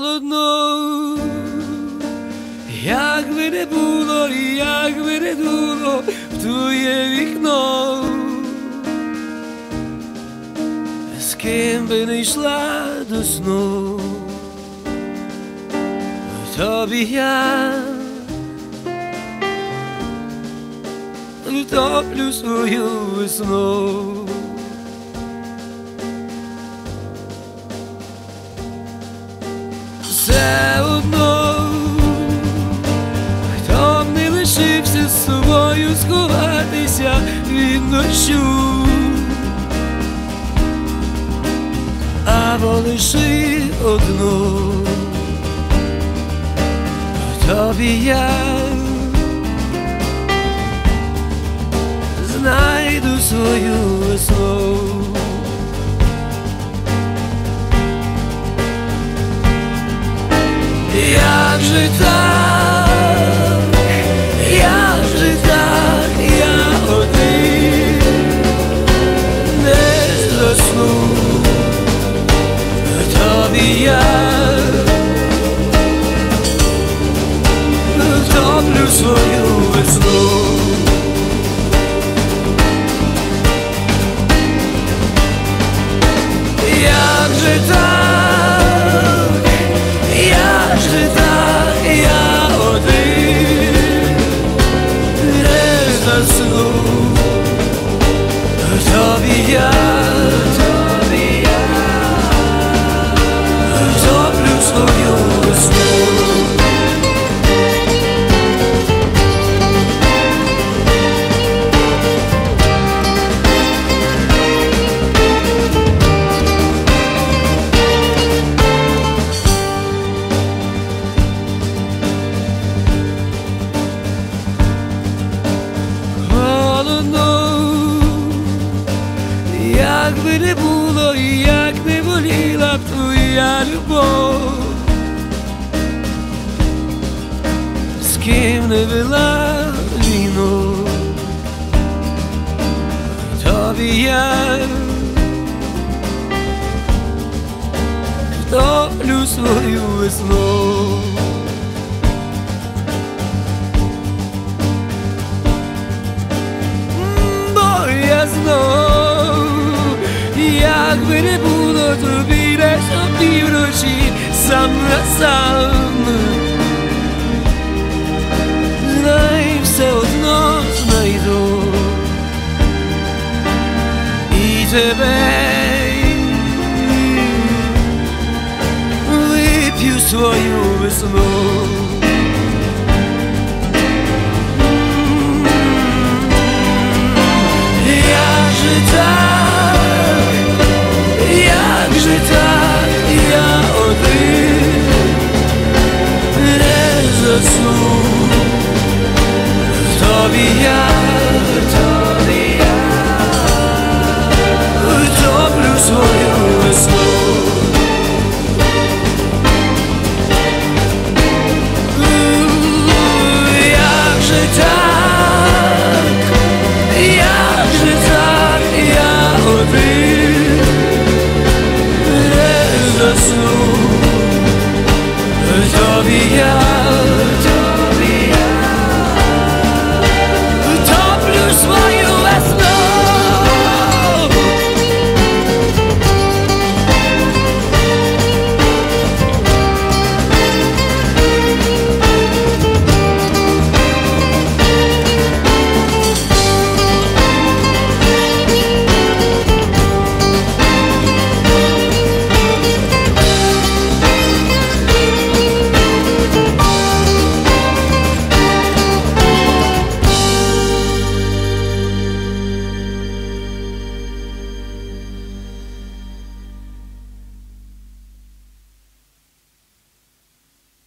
холодно, як би не було, як би не дуло в твоє вікно, з ким би не йшла до сну, тобі я втоплю свою весну. Все одно, хто б не лишився з собою сховатися від дощу, або лиши одну, тобі я знайду свою весну. Як же так, як же так, я один не засну, тобі я втоплю свою весну. Як же так, як же так, я один не засну, тобі я втоплю свою весну. Як би не було, як не боліла б твоя любов, з ким не вела війну, тобі я втоплю свою весну. Бо я знов, як би не було тобі десь опівночі сам на сам, знай, все одно знайду і тебе вип'ю свою весну. Як же так, як же так.